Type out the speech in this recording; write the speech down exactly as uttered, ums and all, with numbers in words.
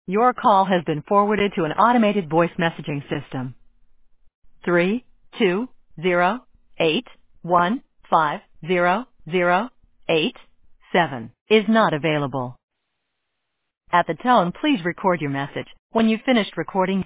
Your call has been forwarded to an automated voice messaging system. Three two zero eight one five zero zero eight seven is not available. At the tone, please record your message. When you've finished recording,